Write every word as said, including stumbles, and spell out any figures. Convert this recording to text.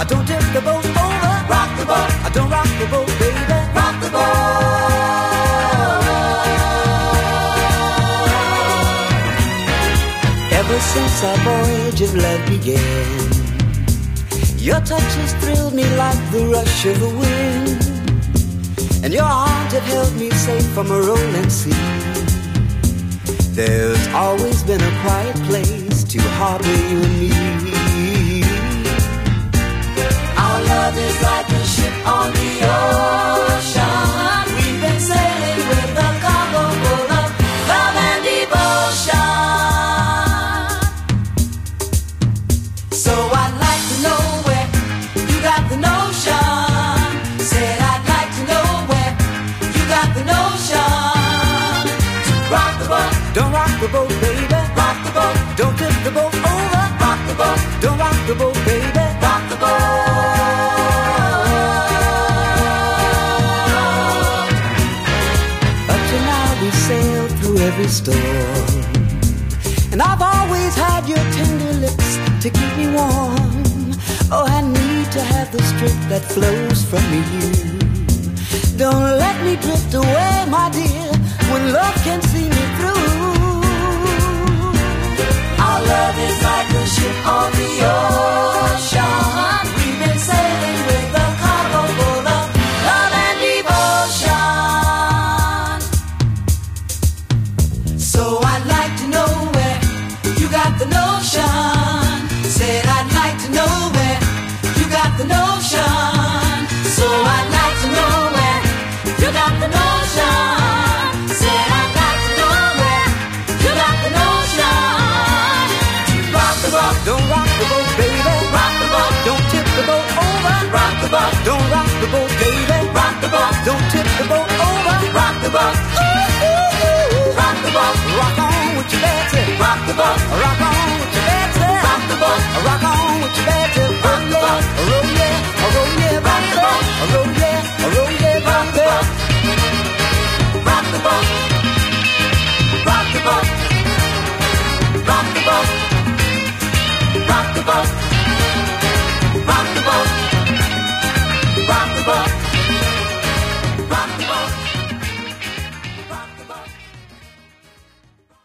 don't tip the boat over. Rock the boat. I don't rock the boat, baby. Rock the boat. Ever since our voyage of love began, your touch has thrilled me like the rush of the wind, and your arms have held me safe from a rolling sea. There's always been a quiet place to harbor you and me. Our love is like a ship on the ocean. We've been sailing with a cargo full of love and devotion. So I'd like to know where you got the notion. Said I'd like to know where you got the notion. Rock the boat. Don't rock the boat, baby. Rock the boat. Don't tip the boat over. Rock the boat. Don't rock the boat, baby. Rock the boat. Up to now we sailed through every storm, and I've always had your tender lips to keep me warm. Oh, I need to have the strength that flows from you. Don't let me drift away, my dear, when love can see me through. Our love is like a ship on the ocean. We've been sailing with a cargo full of love and devotion. So I'd like to know where you got the notion. Said I'd like to know where you got the notion. So I'd like to know where you got the notion. Said I'd like to know where you got the notion. Rock the boat, don't rock the boat, baby. Rock the boat, don't tip the boat over. Rock the boat, don't rock the boat, baby. Rock the boat, don't tip the boat over. Rock the boat, ooh, ooh, ooh. Rock the boat, rock on with your bad tip. Rock the boat, rock on with your bad tip. Rock the boat, rock on with your bad